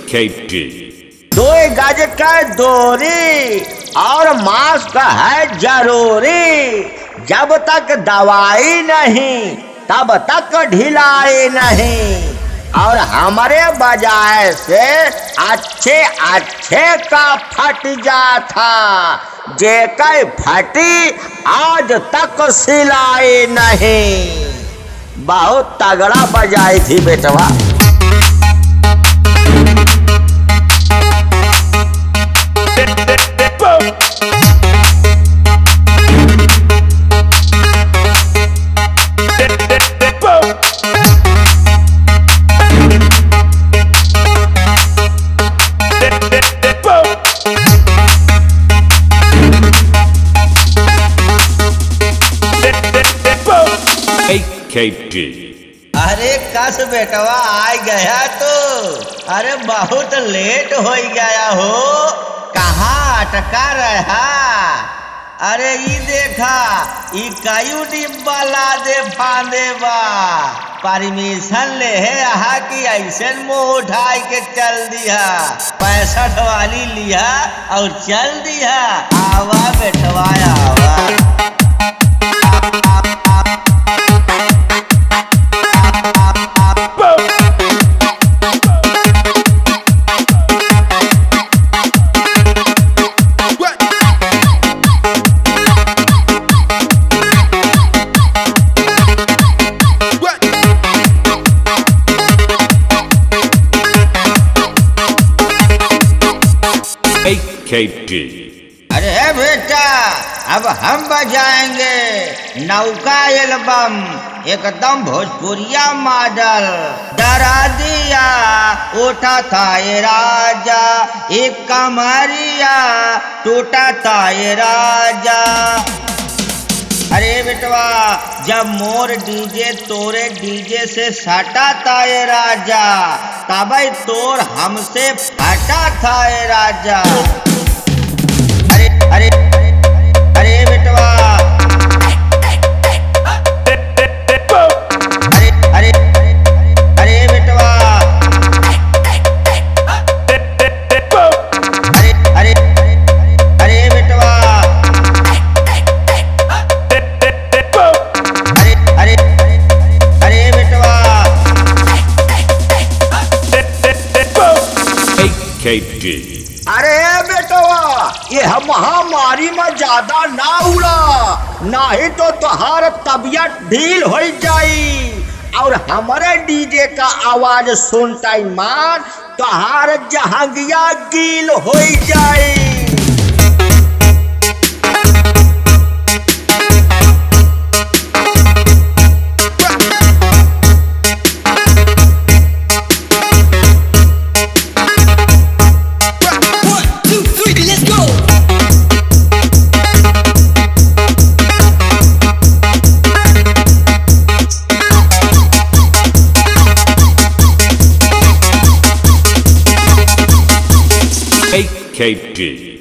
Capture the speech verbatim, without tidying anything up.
K G दो गज का दूरी और मास्क है जरूरी। जब तक दवाई नहीं तब तक ढिलाई नहीं। और हमारे बजाय से अच्छे अच्छे का फट जाता, जेकर फटी आज तक सिलाई नहीं। बहुत तगड़ा बजाई थी बेटवा। K G अरे कस बेटवा आ गया तो। अरे बहुत लेट हो गया हो, कहाँ अटका रहा। अरे ई देखा ई कयू डिब्बा ला दे फांदे बा। परमिशन ले है आहा कि ऐसे मुँह उठाई के चल दिया। पैंसठ वाली लिया और चल दिया। आवा बेटवा आवा। K G अरे बेटा अब हम बजाएंगे नौका एल्बम, एकदम भोजपुरिया मॉडल। डरा दिया उठा था ये राजा, एक कमरिया टूटा था ये राजा। अरे बेटवा जब मोर डीजे तोरे डीजे से सटा था ये राजा, तब तोर हमसे फटा था ये राजा। अरे अरे अरे बेटवा अरे अरे अरे बेटवा अरे अरे अरे बेटवा अरे अरे अरे बेटवा। K G अरे बेटवा ये महामारी में ज्यादा ना उड़ा, नहीं तो तुहार तबियत ढील हो जाई। और हमारे डीजे का आवाज सुनता ही मान तुहार जहांगिया गील हो जाई। K G